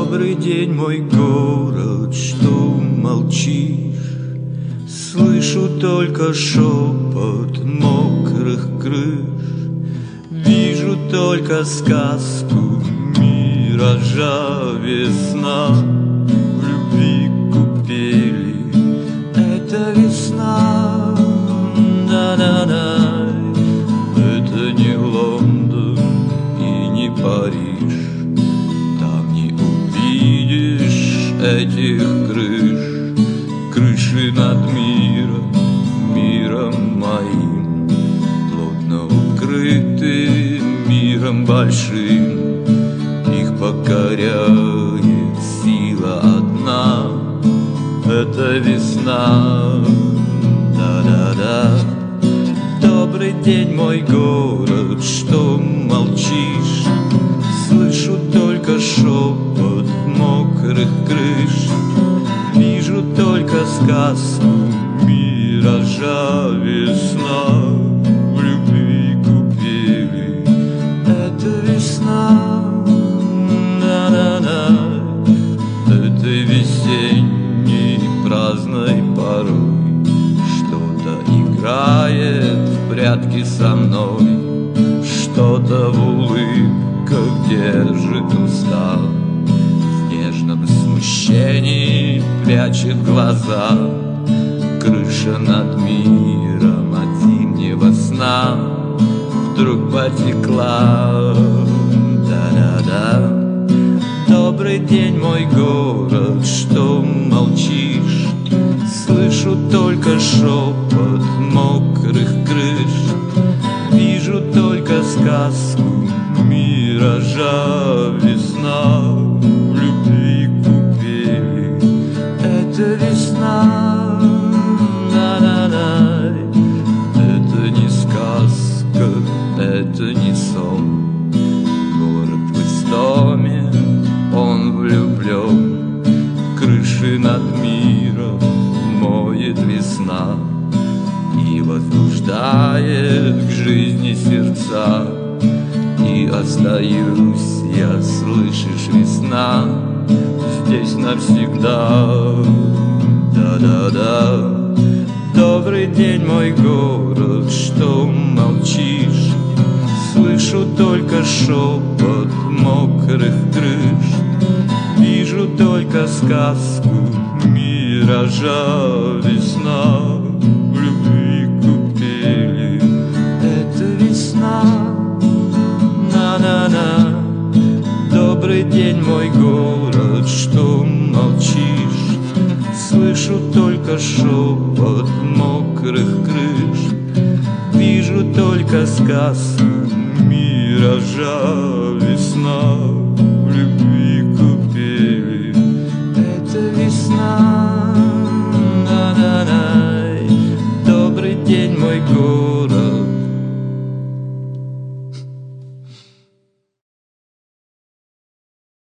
Добрый день, мой город, что молчишь? Слышу только шепот мокрых крыш, вижу только сказку миража весна. В любви купели, это весна, да-да-да. Это не Лондон и не Париж, там не увидишь этих крыш. Крыши над миром, миром моим, плотно укрыты миром большим. Их покоряет сила одна, это весна, да-да-да. Добрый день, мой город, что молчишь? Слышу только шепот мокрых крыш, вижу только сказку миража весна. В любви купели, это весна, да-да-да. Этой весенней праздной порой что-то играет в прятки со мной, что-то в улыбках держит уста, в нежном смущении прячет глаза. Крыша над миром от зимнего сна вдруг потекла, да-да-да. Добрый день, мой город, что молчишь? Слышу только шепот мокрых крыш, вижу только сказку миража весна. В любви купели, это весна, да-да-да. Это не сказка, это не сон. Город в истоме, он влюблен. Крыши над миром моет весна и возбуждает к жизни сердца. И остаюсь я, слышишь, весна, здесь навсегда, да-да-да. Добрый день, мой город, что молчишь? Слышу только шепот мокрых крыш, вижу только сказку миража весна. В любви купели, это весна, да-да-да. Добрый день, мой город, что молчишь? Слышу только шепот мокрых крыш, вижу только сказку миража весна. В любви купели, это весна, да-да-да. Добрый день, мой город,